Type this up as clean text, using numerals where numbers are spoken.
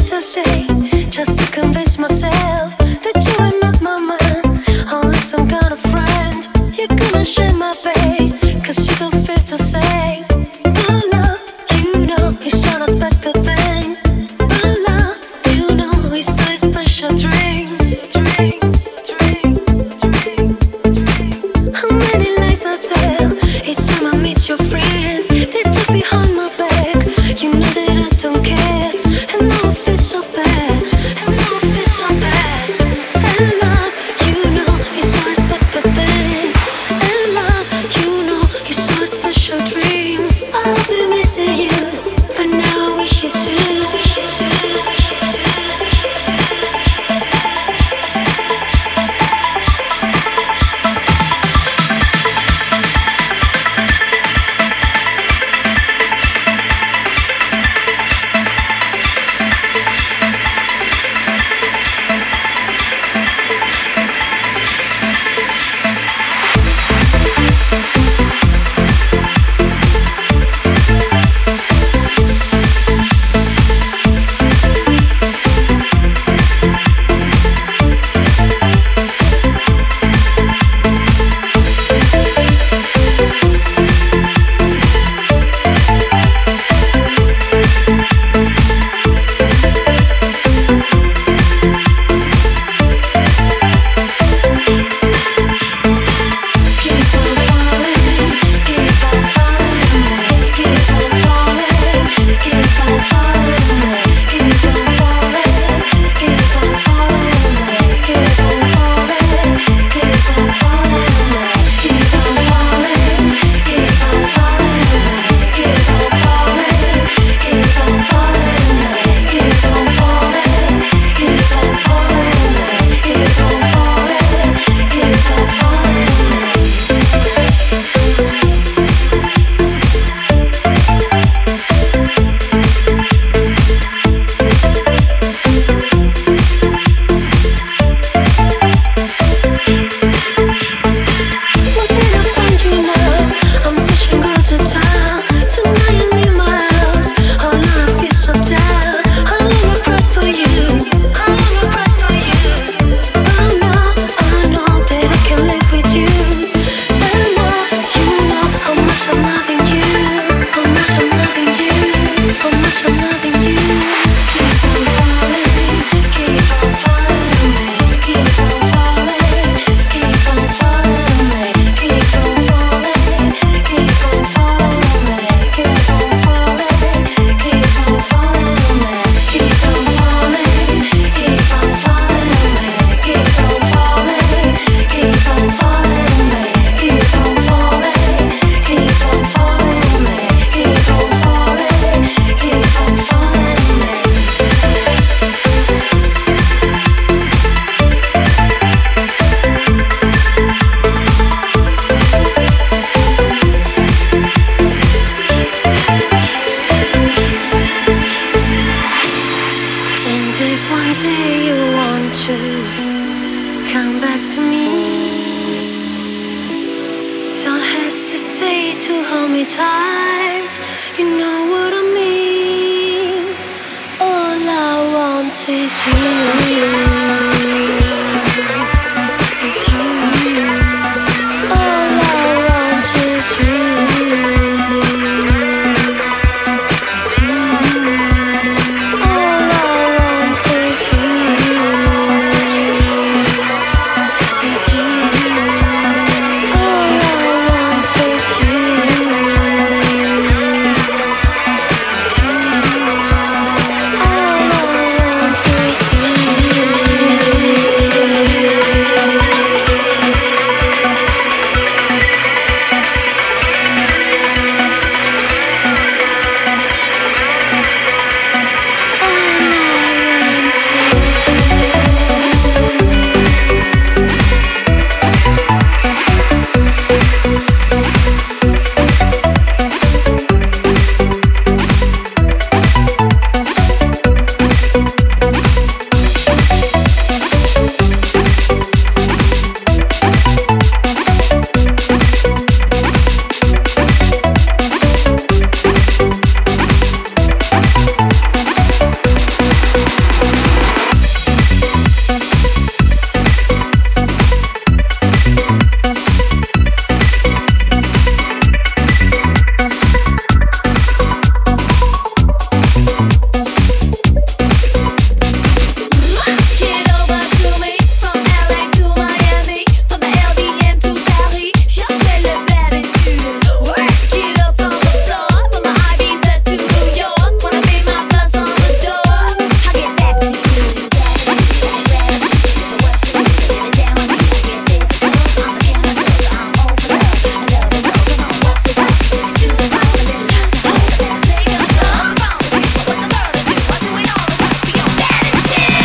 I say, just to convince myself that you are not my man, only some kind of friend. You're gonna share my bed, 'cause you don't feel to say, my love, you know, it's unexpected thing. My love, you know, it's a special dream. How many lies I tell each time I meet your friends? They talk behind my back, you know that I don't care. And now I feel so bad, and now I feel so bad. And love, you know, it's so expected thing. And love, you know, it's so a special dream. I'll be missing you, but now I wish you too. Come back to me. Don't hesitate to hold me tight. You know what I mean. All I want is you.